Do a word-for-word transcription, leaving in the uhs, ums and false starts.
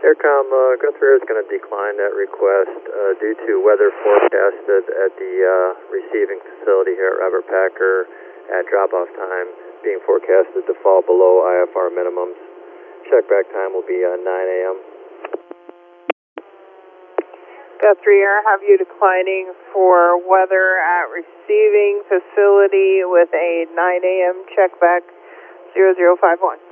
Aircom, uh, Guthrie is going to decline that request uh, due to weather forecasted at the uh, receiving facility here at Robert Packer at drop-off time being forecasted to fall below I F R minimums. Check back time will be uh, nine A M Guthrie Air, have you declining for weather at receiving facility with a nine A M check back zero zero five one.